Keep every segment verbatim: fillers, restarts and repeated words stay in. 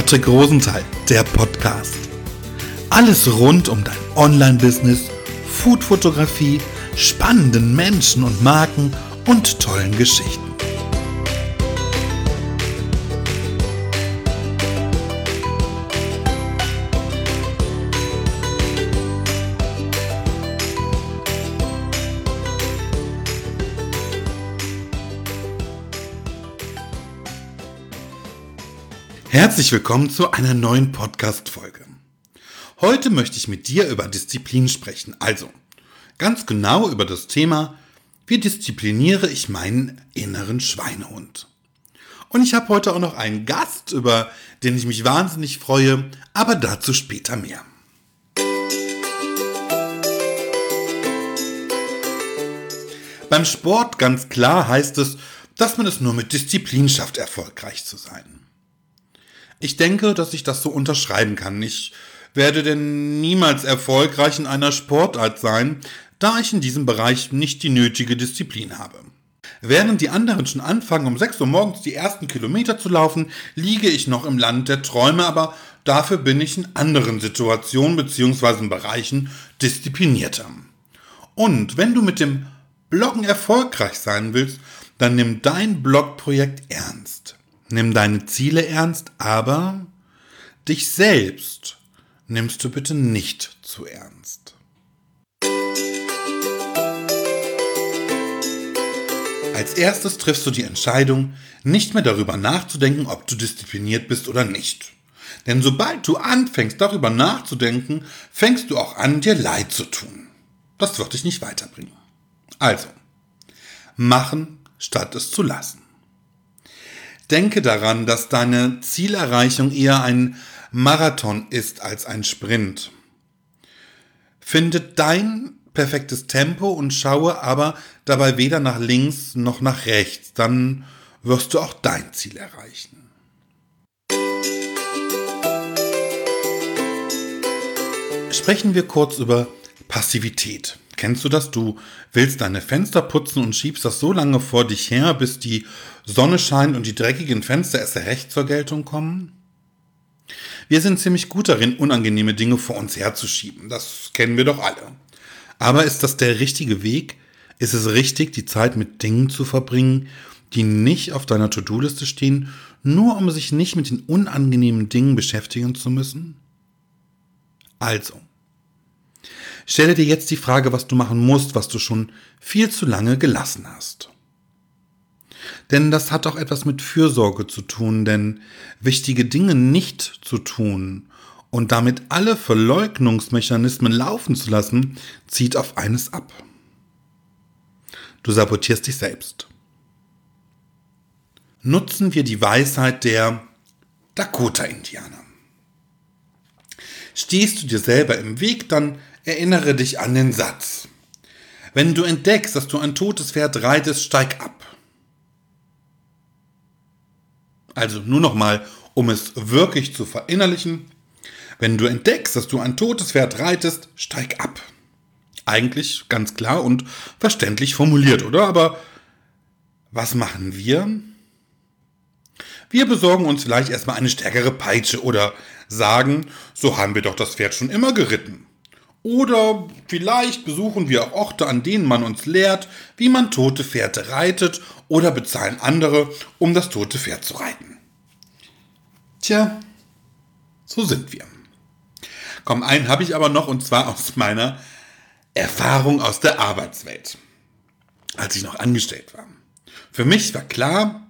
Patrick Rosenthal, der Podcast. Alles rund um dein Online-Business, Foodfotografie, spannenden Menschen und Marken und tollen Geschichten. Herzlich willkommen zu einer neuen Podcast-Folge. Heute möchte ich mit dir über Disziplin sprechen, also ganz genau über das Thema, wie diszipliniere ich meinen inneren Schweinehund. Und ich habe heute auch noch einen Gast, über den ich mich wahnsinnig freue, aber dazu später mehr. Beim Sport ganz klar heißt es, dass man es nur mit Disziplin schafft, erfolgreich zu sein. Ich denke, dass ich das so unterschreiben kann. Ich werde denn niemals erfolgreich in einer Sportart sein, da ich in diesem Bereich nicht die nötige Disziplin habe. Während die anderen schon anfangen, um sechs Uhr morgens die ersten Kilometer zu laufen, liege ich noch im Land der Träume, aber dafür bin ich in anderen Situationen bzw. Bereichen disziplinierter. Und wenn du mit dem Bloggen erfolgreich sein willst, dann nimm dein Blogprojekt ernst. Nimm deine Ziele ernst, aber dich selbst nimmst du bitte nicht zu ernst. Als erstes triffst du die Entscheidung, nicht mehr darüber nachzudenken, ob du diszipliniert bist oder nicht. Denn sobald du anfängst, darüber nachzudenken, fängst du auch an, dir Leid zu tun. Das wird dich nicht weiterbringen. Also, machen, statt es zu lassen. Denke daran, dass deine Zielerreichung eher ein Marathon ist als ein Sprint. Finde dein perfektes Tempo und schaue aber dabei weder nach links noch nach rechts. Dann wirst du auch dein Ziel erreichen. Sprechen wir kurz über Passivität. Kennst du das? Du willst deine Fenster putzen und schiebst das so lange vor dich her, bis die Sonne scheint und die dreckigen Fenster erst recht zur Geltung kommen? Wir sind ziemlich gut darin, unangenehme Dinge vor uns herzuschieben. Das kennen wir doch alle. Aber ist das der richtige Weg? Ist es richtig, die Zeit mit Dingen zu verbringen, die nicht auf deiner To-Do-Liste stehen, nur um sich nicht mit den unangenehmen Dingen beschäftigen zu müssen? Also, stelle dir jetzt die Frage, was du machen musst, was du schon viel zu lange gelassen hast. Denn das hat auch etwas mit Fürsorge zu tun, denn wichtige Dinge nicht zu tun und damit alle Verleugnungsmechanismen laufen zu lassen, zieht auf eines ab. Du sabotierst dich selbst. Nutzen wir die Weisheit der Dakota-Indianer. Stehst du dir selber im Weg, dann erinnere dich an den Satz. Wenn du entdeckst, dass du ein totes Pferd reitest, steig ab. Also nur nochmal, um es wirklich zu verinnerlichen. Wenn du entdeckst, dass du ein totes Pferd reitest, steig ab. Eigentlich ganz klar und verständlich formuliert, oder? Aber was machen wir? Wir besorgen uns vielleicht erstmal eine stärkere Peitsche oder sagen, so haben wir doch das Pferd schon immer geritten. Oder vielleicht besuchen wir auch Orte, an denen man uns lehrt, wie man tote Pferde reitet oder bezahlen andere, um das tote Pferd zu reiten. Tja, so sind wir. Komm, einen habe ich aber noch und zwar aus meiner Erfahrung aus der Arbeitswelt, als ich noch angestellt war. Für mich war klar,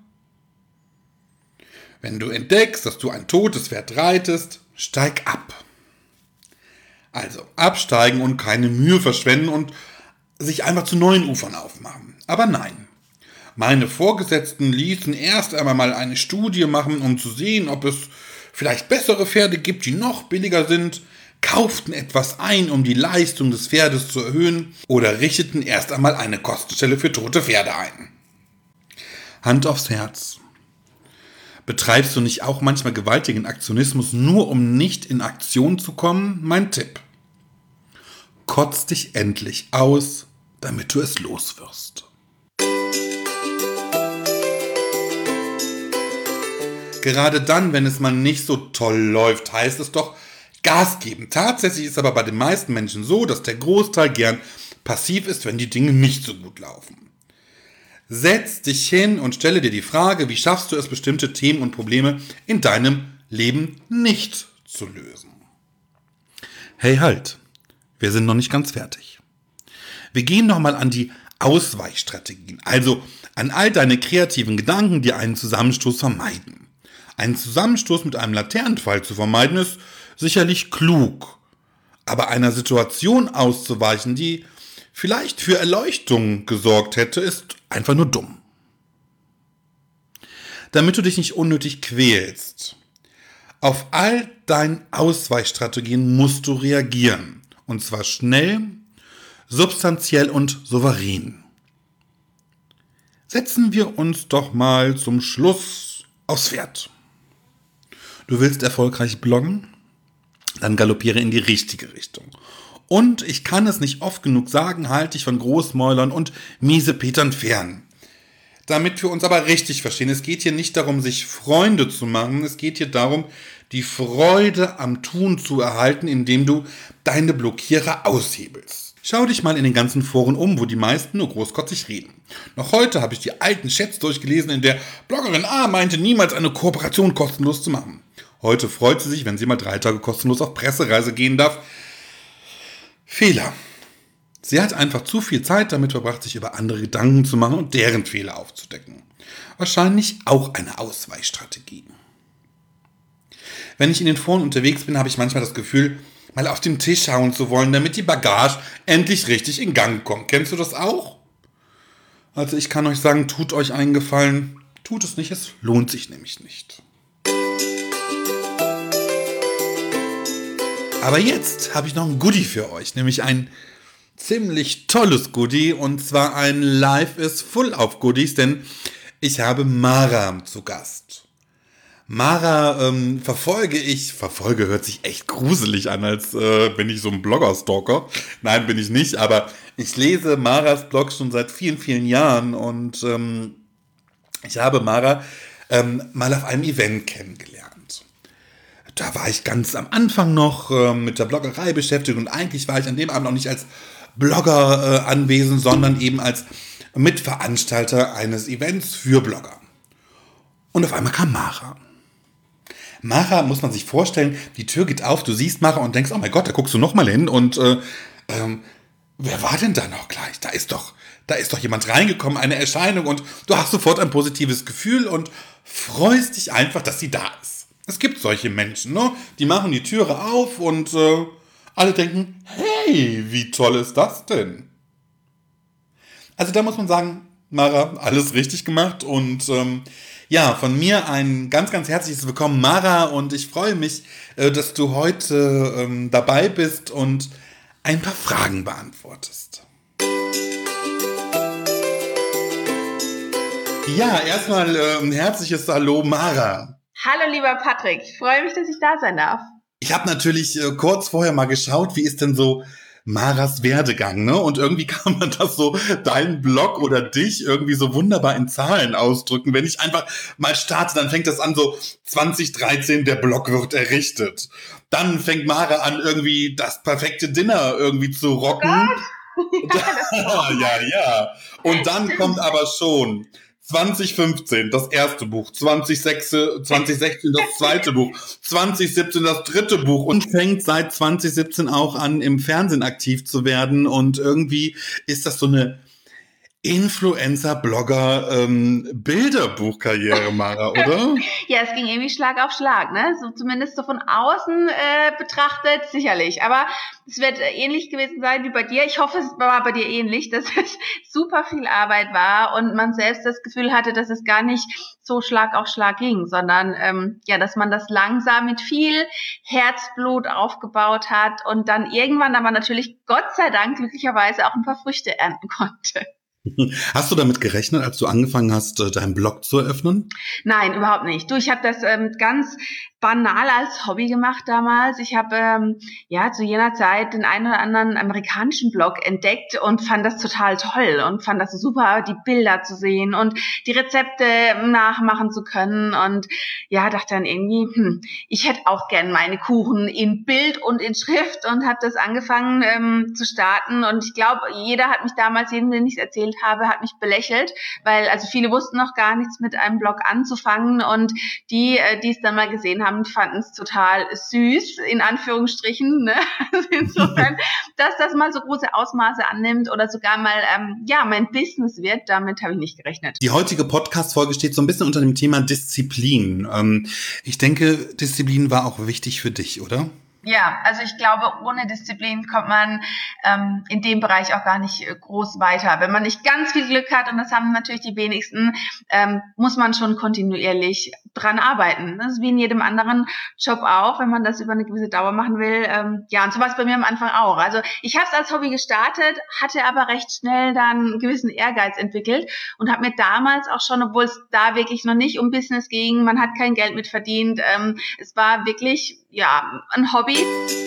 wenn du entdeckst, dass du ein totes Pferd reitest, steig ab. Also absteigen und keine Mühe verschwenden und sich einfach zu neuen Ufern aufmachen. Aber nein, meine Vorgesetzten ließen erst einmal mal eine Studie machen, um zu sehen, ob es vielleicht bessere Pferde gibt, die noch billiger sind, kauften etwas ein, um die Leistung des Pferdes zu erhöhen oder richteten erst einmal eine Kostenstelle für tote Pferde ein. Hand aufs Herz. Betreibst du nicht auch manchmal gewaltigen Aktionismus, nur um nicht in Aktion zu kommen? Mein Tipp. Kotz dich endlich aus, damit du es los wirst. Gerade dann, wenn es mal nicht so toll läuft, heißt es doch Gas geben. Tatsächlich ist aber bei den meisten Menschen so, dass der Großteil gern passiv ist, wenn die Dinge nicht so gut laufen. Setz dich hin und stelle dir die Frage, wie schaffst du es, bestimmte Themen und Probleme in deinem Leben nicht zu lösen. Hey, halt, wir sind noch nicht ganz fertig. Wir gehen nochmal an die Ausweichstrategien, also an all deine kreativen Gedanken, die einen Zusammenstoß vermeiden. Einen Zusammenstoß mit einem Laternenpfahl zu vermeiden ist sicherlich klug, aber einer Situation auszuweichen, die vielleicht für Erleuchtung gesorgt hätte, ist einfach nur dumm. Damit du dich nicht unnötig quälst, auf all deine Ausweichstrategien musst du reagieren. Und zwar schnell, substanziell und souverän. Setzen wir uns doch mal zum Schluss aufs Pferd. Du willst erfolgreich bloggen? Dann galoppiere in die richtige Richtung. Und ich kann es nicht oft genug sagen, halte dich von Großmäulern und Miesepetern fern. Damit wir uns aber richtig verstehen, es geht hier nicht darum, sich Freunde zu machen, es geht hier darum, die Freude am Tun zu erhalten, indem du deine Blockierer aushebelst. Schau dich mal in den ganzen Foren um, wo die meisten nur großkotzig reden. Noch heute habe ich die alten Chats durchgelesen, in der Bloggerin A meinte, niemals eine Kooperation kostenlos zu machen. Heute freut sie sich, wenn sie mal drei Tage kostenlos auf Pressereise gehen darf. Fehler. Sie hat einfach zu viel Zeit damit verbracht, sich über andere Gedanken zu machen und deren Fehler aufzudecken. Wahrscheinlich auch eine Ausweichstrategie. Wenn ich in den Foren unterwegs bin, habe ich manchmal das Gefühl, mal auf den Tisch hauen zu wollen, damit die Bagage endlich richtig in Gang kommt. Kennst du das auch? Also ich kann euch sagen, tut euch einen Gefallen, tut es nicht, es lohnt sich nämlich nicht. Aber jetzt habe ich noch ein Goodie für euch, nämlich ein ziemlich tolles Goodie, und zwar ein Life is Full of Goodies, denn ich habe Mara zu Gast. Mara ähm, verfolge ich, verfolge hört sich echt gruselig an, als äh, bin ich so ein Blogger-Stalker. Nein, bin ich nicht, aber ich lese Maras Blog schon seit vielen, vielen Jahren und ähm, ich habe Mara ähm, mal auf einem Event kennengelernt. Da war ich ganz am Anfang noch äh, mit der Bloggerei beschäftigt und eigentlich war ich an dem Abend noch nicht als Blogger äh, anwesend, sondern eben als Mitveranstalter eines Events für Blogger. Und auf einmal kam Mara. Mara, muss man sich vorstellen, die Tür geht auf, du siehst Mara und denkst, oh mein Gott, da guckst du nochmal hin und äh, ähm, wer war denn da noch gleich? Da ist doch, da ist doch jemand reingekommen, eine Erscheinung, und du hast sofort ein positives Gefühl und freust dich einfach, dass sie da ist. Es gibt solche Menschen, ne? Die machen die Türe auf und äh, alle denken, hey, wie toll ist das denn? Also da muss man sagen, Mara, alles richtig gemacht und ähm, ja, von mir ein ganz, ganz herzliches Willkommen, Mara, und ich freue mich, äh, dass du heute ähm, dabei bist und ein paar Fragen beantwortest. Ja, erstmal äh, ein herzliches Hallo, Mara. Hallo lieber Patrick, ich freue mich, dass ich da sein darf. Ich habe natürlich äh, kurz vorher mal geschaut, wie ist denn so Maras Werdegang, ne? Und irgendwie kann man das so, deinen Blog oder dich irgendwie so wunderbar in Zahlen ausdrücken. Wenn ich einfach mal starte, dann fängt das an so zwanzig dreizehn, der Blog wird errichtet. Dann fängt Mara an, irgendwie das perfekte Dinner irgendwie zu rocken. Ja, ja, ja. Und dann kommt aber schon zwanzig fünfzehn das erste Buch, zwanzig sechzehn das zweite Buch, zwanzig siebzehn das dritte Buch und fängt seit zwanzig siebzehn auch an, im Fernsehen aktiv zu werden. Und irgendwie ist das so eine Influencer-Blogger-Bilderbuchkarriere, ähm, Mara, oder? Ja, es ging irgendwie Schlag auf Schlag, ne? So zumindest so von außen äh, betrachtet, sicherlich. Aber es wird ähnlich gewesen sein wie bei dir. Ich hoffe, es war bei dir ähnlich, dass es super viel Arbeit war und man selbst das Gefühl hatte, dass es gar nicht so Schlag auf Schlag ging, sondern ähm, ja, dass man das langsam mit viel Herzblut aufgebaut hat und dann irgendwann aber natürlich, Gott sei Dank, glücklicherweise auch ein paar Früchte ernten konnte. Hast du damit gerechnet, als du angefangen hast, deinen Blog zu eröffnen? Nein, überhaupt nicht. Du, ich habe das ähm, ganz banal als Hobby gemacht damals. Ich habe ähm, ja zu jener Zeit den einen oder anderen amerikanischen Blog entdeckt und fand das total toll und fand das super, die Bilder zu sehen und die Rezepte nachmachen zu können. Und ja, dachte dann irgendwie, hm, ich hätte auch gern meine Kuchen in Bild und in Schrift und habe das angefangen ähm, zu starten. Und ich glaube, jeder hat mich damals, jedem, den ich es erzählt habe, hat mich belächelt, weil also viele wussten noch gar nichts mit einem Blog anzufangen und die, äh, die es dann mal gesehen haben, fanden es total süß, in Anführungsstrichen. Ne? Also insofern, dass das mal so große Ausmaße annimmt oder sogar mal ähm, ja mein Business wird, damit habe ich nicht gerechnet. Die heutige Podcast-Folge steht so ein bisschen unter dem Thema Disziplin. Ähm, ich denke, Disziplin war auch wichtig für dich, oder? Ja, also ich glaube, ohne Disziplin kommt man ähm, in dem Bereich auch gar nicht äh, groß weiter. Wenn man nicht ganz viel Glück hat, und das haben natürlich die wenigsten, ähm, muss man schon kontinuierlich dran arbeiten. Das ist wie in jedem anderen Job auch, wenn man das über eine gewisse Dauer machen will. Ähm, ja, und so war es bei mir am Anfang auch. Also ich habe es als Hobby gestartet, hatte aber recht schnell dann einen gewissen Ehrgeiz entwickelt und habe mir damals auch schon, obwohl es da wirklich noch nicht um Business ging, man hat kein Geld mit verdient, ähm, es war wirklich ja ein Hobby.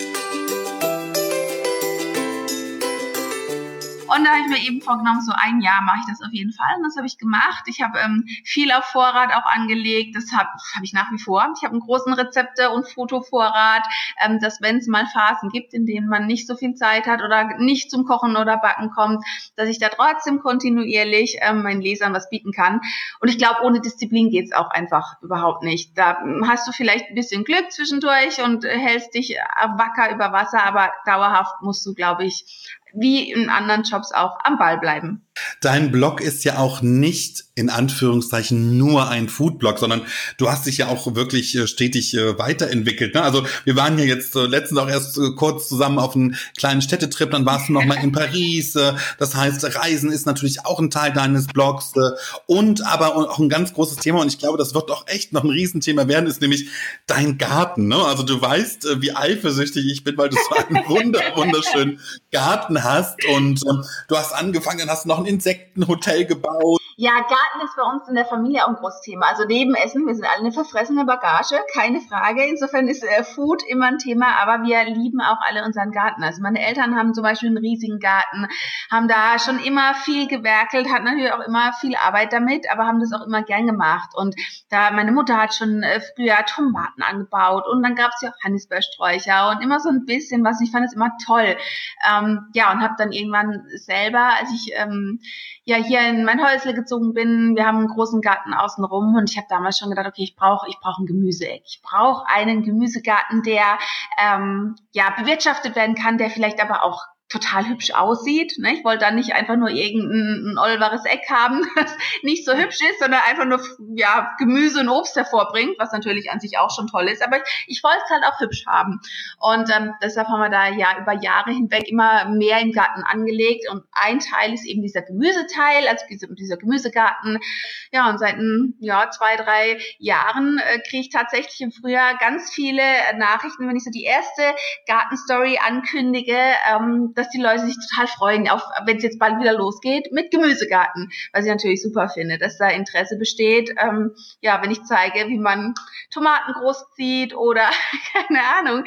Und da habe ich mir eben vorgenommen, so ein Jahr mache ich das auf jeden Fall. Und das habe ich gemacht. Ich habe ähm, viel auf Vorrat auch angelegt. Das habe hab ich nach wie vor. Ich habe einen großen Rezepte- und Fotovorrat, ähm, dass wenn es mal Phasen gibt, in denen man nicht so viel Zeit hat oder nicht zum Kochen oder Backen kommt, dass ich da trotzdem kontinuierlich ähm, meinen Lesern was bieten kann. Und ich glaube, ohne Disziplin geht's auch einfach überhaupt nicht. Da hast du vielleicht ein bisschen Glück zwischendurch und äh, hältst dich äh, wacker über Wasser, aber dauerhaft musst du, glaube ich, wie in anderen Jobs auch am Ball bleiben. Dein Blog ist ja auch nicht in Anführungszeichen nur ein Foodblog, sondern du hast dich ja auch wirklich äh, stetig äh, weiterentwickelt. Ne? Also wir waren ja jetzt äh, letztens auch erst äh, kurz zusammen auf einem kleinen Städtetrip, dann warst du noch mal in Paris. Äh, das heißt, Reisen ist natürlich auch ein Teil deines Blogs äh, und aber auch ein ganz großes Thema und ich glaube, das wird auch echt noch ein Riesenthema werden, ist nämlich dein Garten. Ne? Also du weißt, äh, wie eifersüchtig ich bin, weil du so einen wunder wunderschönen Garten hast und ähm, du hast angefangen, dann hast du noch ein Insektenhotel gebaut. Ja, Garten ist bei uns in der Familie auch ein großes Thema. Also neben Essen, wir sind alle eine verfressene Bagage, keine Frage. Insofern ist äh, Food immer ein Thema, aber wir lieben auch alle unseren Garten. Also meine Eltern haben zum Beispiel einen riesigen Garten, haben da schon immer viel gewerkelt, hatten natürlich auch immer viel Arbeit damit, aber haben das auch immer gern gemacht. Und da meine Mutter hat schon äh, früher Tomaten angebaut und dann gab es ja auch Johannisbeersträucher und immer so ein bisschen was. Ich fand es immer toll. Ähm, ja, und habe dann irgendwann selber, als ich ähm, ja hier in mein Häusle gezogen bin, wir haben einen großen Garten außenrum und ich habe damals schon gedacht, okay, ich brauche ich brauche ein Gemüseeck. Ich brauche einen Gemüsegarten, der ähm, ja bewirtschaftet werden kann, der vielleicht aber auch total hübsch aussieht. Ne? Ich wollte da nicht einfach nur irgendein ein olvares Eck haben, das nicht so hübsch ist, sondern einfach nur ja Gemüse und Obst hervorbringt, was natürlich an sich auch schon toll ist. Aber ich, ich wollte es halt auch hübsch haben. Und ähm, deshalb haben wir da ja über Jahre hinweg immer mehr im Garten angelegt. Und ein Teil ist eben dieser Gemüseteil, also dieser, dieser Gemüsegarten. Ja, und seit ja, zwei, drei Jahren äh, kriege ich tatsächlich im Frühjahr ganz viele Nachrichten, wenn ich so die erste Gartenstory ankündige, ähm, dass die Leute sich total freuen, auch wenn es jetzt bald wieder losgeht mit Gemüsegarten, was ich natürlich super finde, dass da Interesse besteht. Ähm, ja, wenn ich zeige, wie man Tomaten großzieht oder keine Ahnung.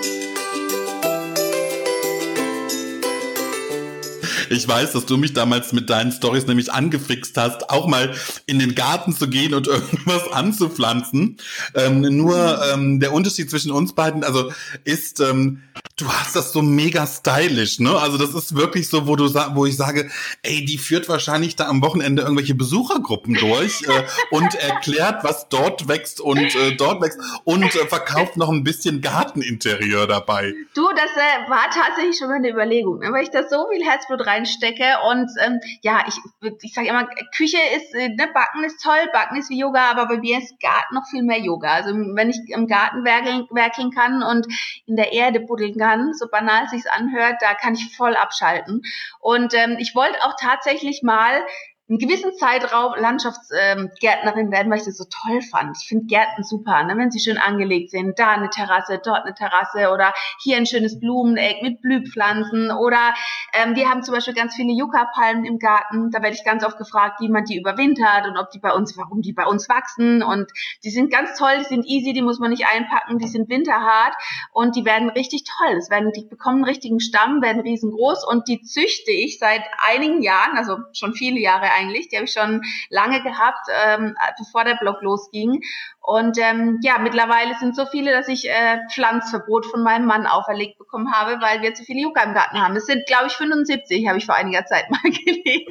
Ich weiß, dass du mich damals mit deinen Storys nämlich angefixt hast, auch mal in den Garten zu gehen und irgendwas anzupflanzen. Ähm, nur ähm, der Unterschied zwischen uns beiden, also ist, ähm, du hast das so mega stylisch, ne? Also das ist wirklich so, wo du wo ich sage, ey, die führt wahrscheinlich da am Wochenende irgendwelche Besuchergruppen durch äh, und erklärt, was dort wächst und äh, dort wächst und äh, verkauft noch ein bisschen Garteninterieur dabei. Du, das äh, war tatsächlich schon mal eine Überlegung, ne? Weil ich da so viel Herzblut reinstecke und ähm, ja, ich ich sage immer, Küche ist, äh, ne, Backen ist toll, Backen ist wie Yoga, aber bei mir ist Garten noch viel mehr Yoga. Also wenn ich im Garten werkeln, werkeln kann und in der Erde buddeln kann, so banal es sich anhört, da kann ich voll abschalten. Und ähm, ich wollte auch tatsächlich mal einen gewissen Zeitraum Landschaftsgärtnerin werden, weil ich das so toll fand. Ich finde Gärten super, ne? Wenn sie schön angelegt sind. Da eine Terrasse, dort eine Terrasse oder hier ein schönes Blumeneck mit Blühpflanzen oder ähm, wir haben zum Beispiel ganz viele Yucca-Palmen im Garten. Da werde ich ganz oft gefragt, wie man die überwintert und ob die bei uns, warum die bei uns wachsen. Und die sind ganz toll, die sind easy, die muss man nicht einpacken, die sind winterhart und die werden richtig toll. Das werden, die bekommen einen richtigen Stamm, werden riesengroß und die züchte ich seit einigen Jahren, also schon viele Jahre eigentlich. Die habe ich schon lange gehabt, ähm, bevor der Blog losging. Und ähm, ja, mittlerweile sind so viele, dass ich äh, Pflanzverbot von meinem Mann auferlegt bekommen habe, weil wir zu viele Yucca im Garten haben. Es sind, glaube ich, fünfundsiebzig, habe ich vor einiger Zeit mal gelesen.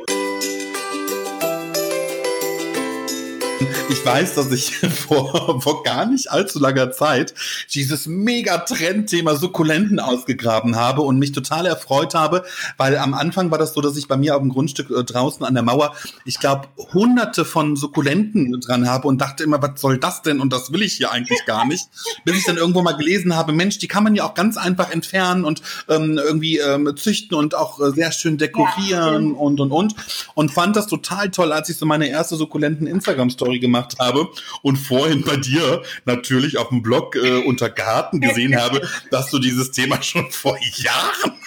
Ich weiß, dass ich vor, vor gar nicht allzu langer Zeit dieses Mega-Trend-Thema Sukkulenten ausgegraben habe und mich total erfreut habe, weil am Anfang war das so, dass ich bei mir auf dem Grundstück äh, draußen an der Mauer, ich glaube, hunderte von Sukkulenten dran habe und dachte immer, was soll das denn? Und das will ich hier eigentlich gar nicht. Bis ich dann irgendwo mal gelesen habe, Mensch, die kann man ja auch ganz einfach entfernen und ähm, irgendwie ähm, züchten und auch äh, sehr schön dekorieren ja, und, und, und. Und fand das total toll, als ich so meine erste Sukkulenten-Instagram-Story gemacht habe und vorhin bei dir natürlich auf dem Blog äh, unter Garten gesehen habe, dass du dieses Thema schon vor Jahren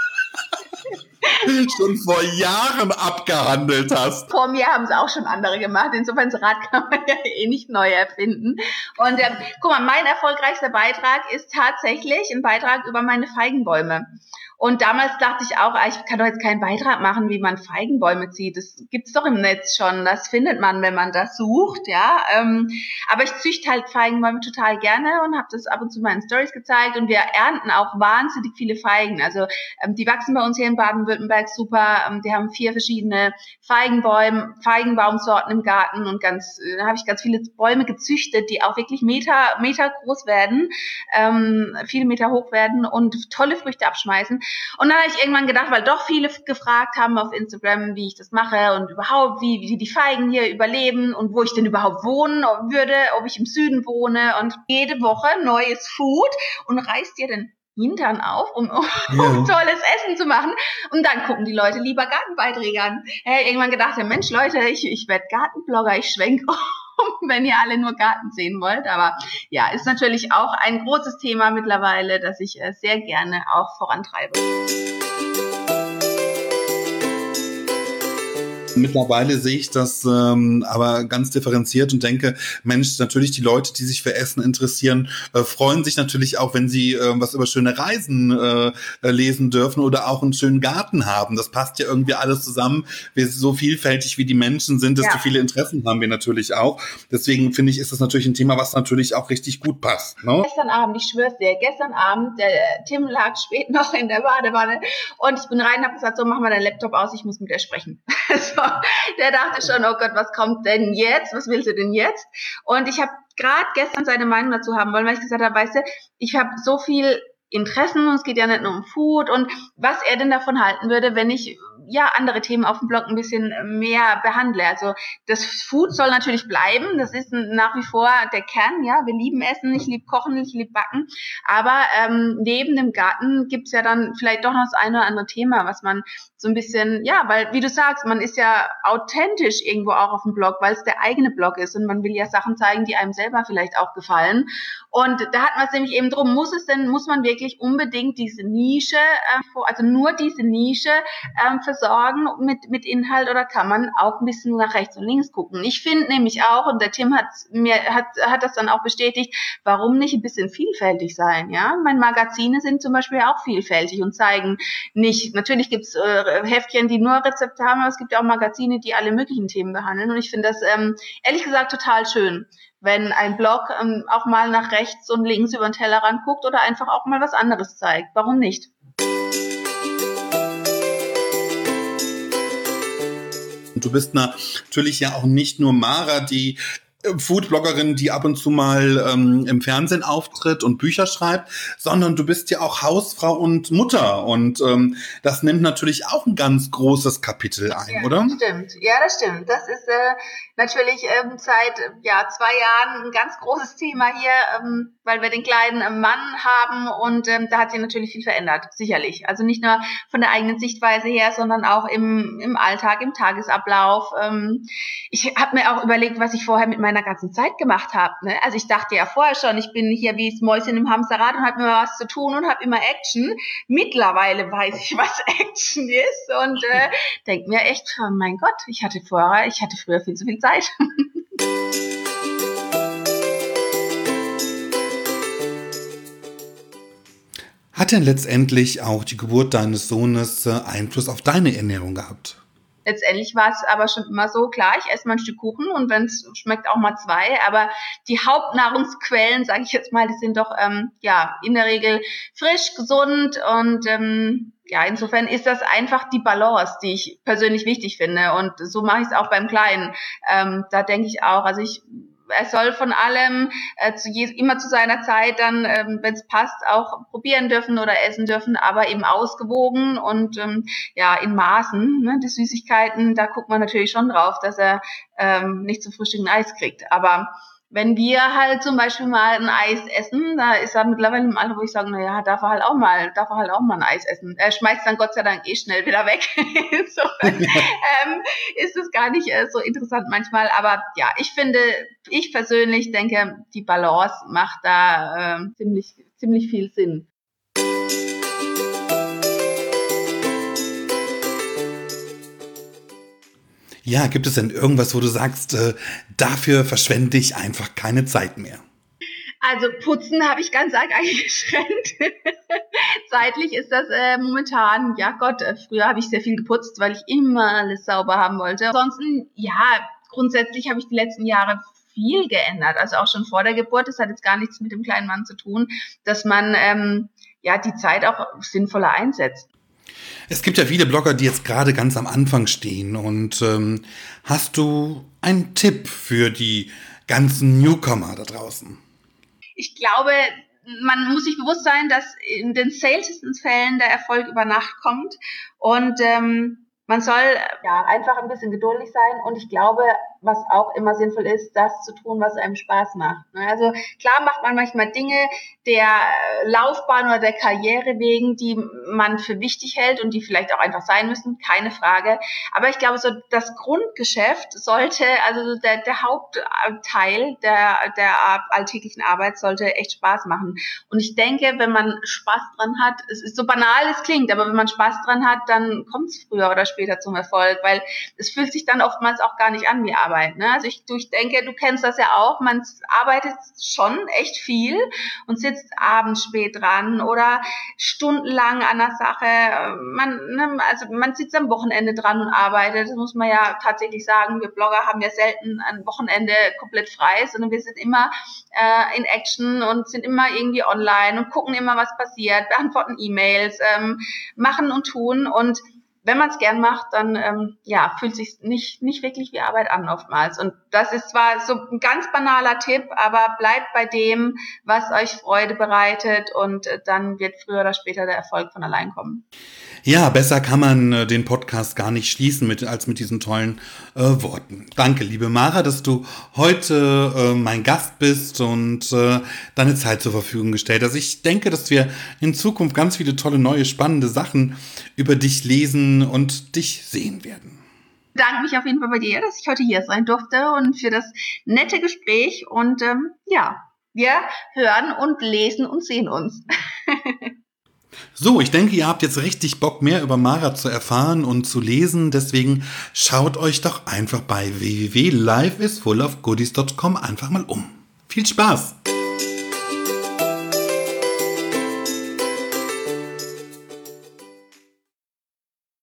schon vor Jahren abgehandelt hast. Vor mir haben es auch schon andere gemacht. Insofern, das Rad kann man ja eh nicht neu erfinden. Und ähm, guck mal, mein erfolgreichster Beitrag ist tatsächlich ein Beitrag über meine Feigenbäume. Und damals dachte ich auch, ich kann doch jetzt keinen Beitrag machen, wie man Feigenbäume zieht. Das gibt's doch im Netz schon. Das findet man, wenn man das sucht, ja. Ähm, aber ich züchte halt Feigenbäume total gerne und habe das ab und zu mal in Stories gezeigt. Und wir ernten auch wahnsinnig viele Feigen. Also ähm, die wachsen bei uns hier in Baden-Württemberg super. Ähm, die haben vier verschiedene Feigenbäume, Feigenbaumsorten im Garten und ganz, äh, da habe ich ganz viele Bäume gezüchtet, die auch wirklich Meter, Meter groß werden, ähm, viele Meter hoch werden und tolle Früchte abschmeißen. Und dann habe ich irgendwann gedacht, weil doch viele gefragt haben auf Instagram, wie ich das mache und überhaupt, wie, wie die Feigen hier überleben und wo ich denn überhaupt wohnen würde, ob ich im Süden wohne und jede Woche neues Food und reißt dir den Hintern auf, um, um, ja. um tolles Essen zu machen. Und dann gucken die Leute lieber Gartenbeiträge an. Hey, irgendwann gedacht, ja Mensch, Leute, ich, ich werde Gartenblogger, ich schwenke um, wenn ihr alle nur Garten sehen wollt. Aber ja, ist natürlich auch ein großes Thema mittlerweile, das ich äh, sehr gerne auch vorantreibe. Mittlerweile sehe ich das ähm, aber ganz differenziert und denke, Mensch, natürlich die Leute, die sich für Essen interessieren, äh, freuen sich natürlich auch, wenn sie äh, was über schöne Reisen äh, lesen dürfen oder auch einen schönen Garten haben. Das passt ja irgendwie alles zusammen. Wir so vielfältig wie die Menschen sind, desto ja. viele Interessen haben wir natürlich auch. Deswegen finde ich, ist das natürlich ein Thema, was natürlich auch richtig gut passt. Ne? Gestern Abend, ich schwör's dir, gestern Abend, der Tim lag spät noch in der Badewanne und ich bin rein und habe gesagt, so, mach mal deinen Laptop aus, ich muss mit dir sprechen. So, der dachte schon, oh Gott, was kommt denn jetzt? Was willst du denn jetzt? Und ich habe gerade gestern seine Meinung dazu haben wollen, weil ich gesagt habe, weißt du, ich habe so viel Interessen und es geht ja nicht nur um Food und was er denn davon halten würde, wenn ich ja andere Themen auf dem Blog ein bisschen mehr behandle. Also das Food soll natürlich bleiben, das ist nach wie vor der Kern, ja, wir lieben Essen, ich liebe Kochen, ich liebe Backen, aber ähm, neben dem Garten gibt's ja dann vielleicht doch noch das eine oder andere Thema, was man so ein bisschen, ja, weil wie du sagst, man ist ja authentisch irgendwo auch auf dem Blog, weil es der eigene Blog ist und man will ja Sachen zeigen, die einem selber vielleicht auch gefallen. Und da hat man es nämlich eben drum, muss es denn, muss man wirklich unbedingt diese Nische, äh, also nur diese Nische ähm, versorgen mit mit Inhalt oder kann man auch ein bisschen nach rechts und links gucken? Ich finde nämlich auch, und der Tim hat mir hat hat das dann auch bestätigt, warum nicht ein bisschen vielfältig sein, ja? Meine Magazine sind zum Beispiel auch vielfältig und zeigen nicht, natürlich gibt's äh, Heftchen, die nur Rezepte haben, aber es gibt ja auch Magazine, die alle möglichen Themen behandeln und ich finde das ähm, ehrlich gesagt total schön, wenn ein Blog ähm, auch mal nach rechts und links über den Tellerrand guckt oder einfach auch mal was anderes zeigt. Warum nicht? Du bist natürlich ja auch nicht nur Mara, die Foodbloggerin, die ab und zu mal ähm, im Fernsehen auftritt und Bücher schreibt, sondern du bist ja auch Hausfrau und Mutter. Und ähm, das nimmt natürlich auch ein ganz großes Kapitel ein, ja, oder? Das stimmt, ja, das stimmt. Das ist äh, natürlich ähm, seit ja, zwei Jahren ein ganz großes Thema hier, ähm, weil wir den kleinen äh, Mann haben und ähm, da hat sich natürlich viel verändert, sicherlich. Also nicht nur von der eigenen Sichtweise her, sondern auch im, im Alltag, im Tagesablauf. Ähm, ich habe mir auch überlegt, was ich vorher mit meiner ganzen Zeit gemacht habe. Ne? Also ich dachte ja vorher schon, ich bin hier wie das Mäuschen im Hamsterrad und habe immer was zu tun und habe immer Action. Mittlerweile weiß ich, was Action ist und äh, denke mir echt, oh mein Gott, ich hatte vorher, ich hatte früher viel zu viel Zeit. Hat denn letztendlich auch die Geburt deines Sohnes äh, Einfluss auf deine Ernährung gehabt? Letztendlich war es aber schon immer so, klar, ich esse mal ein Stück Kuchen und wenn es schmeckt auch mal zwei, aber die Hauptnahrungsquellen, sage ich jetzt mal, die sind doch ähm, ja in der Regel frisch, gesund und ähm, ja, insofern ist das einfach die Balance, die ich persönlich wichtig finde und so mache ich es auch beim Kleinen. Ähm, da denke ich auch, also ich er soll von allem äh, zu je, immer zu seiner Zeit dann, ähm, wenn es passt, auch probieren dürfen oder essen dürfen, aber eben ausgewogen und ähm, ja in Maßen. Ne? Die Süßigkeiten, da guckt man natürlich schon drauf, dass er ähm, nicht zum Frühstück ein Eis kriegt. Aber wenn wir halt zum Beispiel mal ein Eis essen, da ist er mittlerweile im Alter, wo ich sage, na ja, darf er halt auch mal, darf er halt auch mal ein Eis essen. Er schmeißt dann Gott sei Dank eh schnell wieder weg. so, ähm, ist es gar nicht äh, so interessant manchmal. Aber ja, ich finde, ich persönlich denke, die Balance macht da äh, ziemlich, ziemlich viel Sinn. Ja, gibt es denn irgendwas, wo du sagst, äh, dafür verschwende ich einfach keine Zeit mehr? Also putzen habe ich ganz arg eingeschränkt. Zeitlich ist das äh, momentan, ja Gott, äh, früher habe ich sehr viel geputzt, weil ich immer alles sauber haben wollte. Ansonsten, ja, grundsätzlich habe ich die letzten Jahre viel geändert, also auch schon vor der Geburt. Das hat jetzt gar nichts mit dem kleinen Mann zu tun, dass man ähm, ja die Zeit auch sinnvoller einsetzt. Es gibt ja viele Blogger, die jetzt gerade ganz am Anfang stehen. Und ähm, hast du einen Tipp für die ganzen Newcomer da draußen? Ich glaube, man muss sich bewusst sein, dass in den seltensten Fällen der Erfolg über Nacht kommt. Und ähm, man soll ja einfach ein bisschen geduldig sein. Und ich glaube, was auch immer sinnvoll ist, das zu tun, was einem Spaß macht. Also klar macht man manchmal Dinge der Laufbahn oder der Karriere wegen, die man für wichtig hält und die vielleicht auch einfach sein müssen, keine Frage. Aber ich glaube, so das Grundgeschäft sollte, also der, der Hauptteil der, der alltäglichen Arbeit sollte echt Spaß machen. Und ich denke, wenn man Spaß dran hat, es ist so banal es klingt, aber wenn man Spaß dran hat, dann kommt es früher oder später zum Erfolg, weil es fühlt sich dann oftmals auch gar nicht an wie Arbeit. Ne? Also ich, ich denke, du kennst das ja auch, man arbeitet schon echt viel und sitzt abends spät dran oder stundenlang an der Sache. Man, ne, also man sitzt am Wochenende dran und arbeitet, das muss man ja tatsächlich sagen. Wir Blogger haben ja selten ein Wochenende komplett frei, sondern wir sind immer äh, in Action und sind immer irgendwie online und gucken immer, was passiert, beantworten E-Mails, ähm, machen und tun und wenn man es gern macht, dann ähm, ja, fühlt sich nicht nicht wirklich wie Arbeit an oftmals. Und das ist zwar so ein ganz banaler Tipp, aber bleibt bei dem, was euch Freude bereitet und äh, dann wird früher oder später der Erfolg von allein kommen. Ja, besser kann man äh, den Podcast gar nicht schließen mit, als mit diesen tollen äh, Worten. Danke, liebe Mara, dass du heute äh, mein Gast bist und äh, deine Zeit zur Verfügung gestellt hast. Ich denke, dass wir in Zukunft ganz viele tolle, neue, spannende Sachen über dich lesen und dich sehen werden. Ich bedanke mich auf jeden Fall bei dir, dass ich heute hier sein durfte und für das nette Gespräch. Und ähm, ja, wir hören und lesen und sehen uns. So, ich denke, ihr habt jetzt richtig Bock, mehr über Mara zu erfahren und zu lesen. Deswegen schaut euch doch einfach bei w w w punkt life is full of goodies punkt com einfach mal um. Viel Spaß!